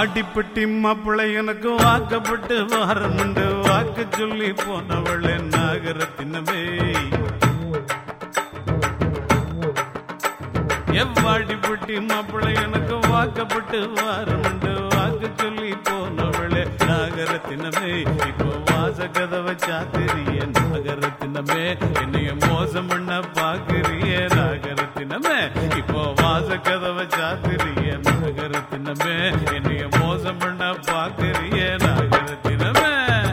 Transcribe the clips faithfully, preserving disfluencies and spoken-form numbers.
வாடிப்பட்டி மாப்பிள்ளை எனக்கு வாக்கப்பட்டு வாரமுண்டு வாக்கு சொல்லி போனவளே நாகரத்தினமே எவ்வாடிப்பட்டி மாப்பிள்ளை எனக்கு வாக்கப்பட்டு வாரமுண்டு வாக்கு சொல்லி போனவளே நாகரத்தினமே இப்போ வாச கதவை சாத்திரிய நாகரத்தினமே என்னைய மோசம் பண்ண பாக்குறிய நாகரத்தினமே இப்போ வாச கதவை சாத்திரிய நாகரத்தினமே என்னைய மோசம் பண்ண பாக்குறிய நாகரத்தினமே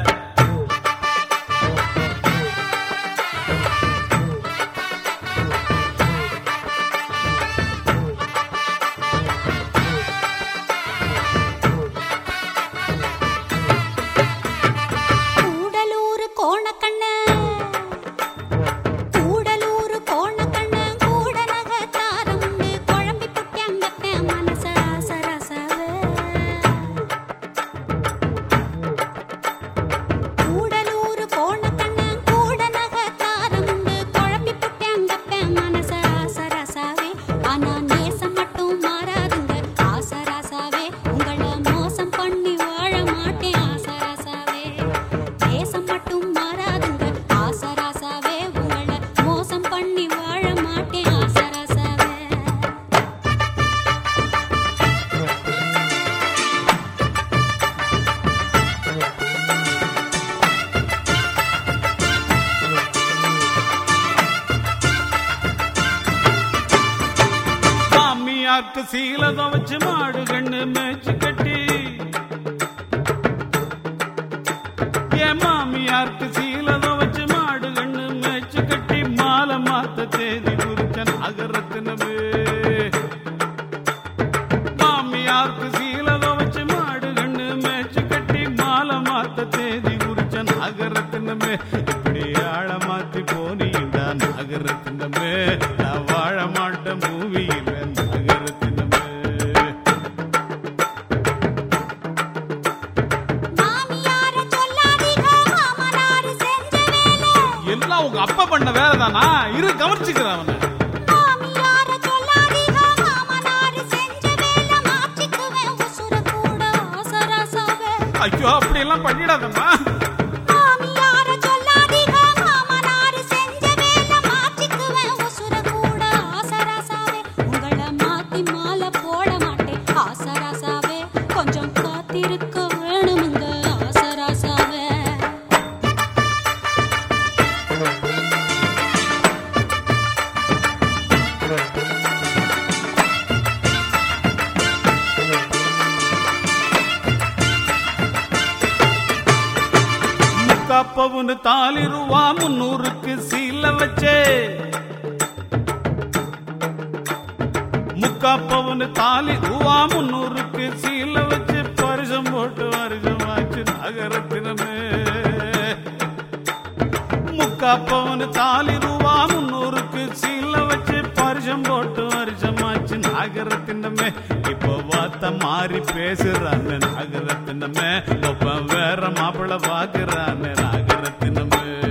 சீலத வச்சு மாடு கண்ணு மேய்ச்சி கட்டி என் மாமியாருக்கு சீலத வச்சு மாடு கண்ணு மேய்ச்சி கட்டி மாலை மாத்த தேதி குறிச்சன் அகரத்தினமே மாமியாருக்கு சீலத வச்சு மாடு கண்ணு மேய்ச்சி கட்டி மாலை மாத்த தேதி குறிச்சன் அகரத்தினமே இப்படி ஆழ மாத்தி போனீந்தான் அகரத்தினமே நான் வாழ மாட்டேன் பூமியில் உங்க அப்பா பண்ண வேலை தானா இரு கவனிச்சுக்கிறேன் அவனை ஐயோ அப்படி எல்லாம் பண்ணிடாதம்மா கொஞ்சம் காத்திருக்க வேணுமுங்க ஆசராசாவே முக்காப்பவுன்னு தாலி ரூபா முன்னூறுக்கு சீல வச்சே முக்காப்பவுன்னு தாலி ரூபா முன்னூறுக்கு சீல வச்சு பரிசம் போட்டு வருஷம் ஆச்சு நகரத்தினமே முக்காப்பவுன்னு தாலி ரூபா முன்னூறுக்கு சீல வச்சு பரிசம் போட்டு வருஷம் ஆச்சு நகரத்தினமே இப்போ வார்த்தை மாறி பேசுறான்னு நகரத்தினமே ஒப்ப வேற மாப்பிள்ள பாக்குறான்னு நகரத்தினமே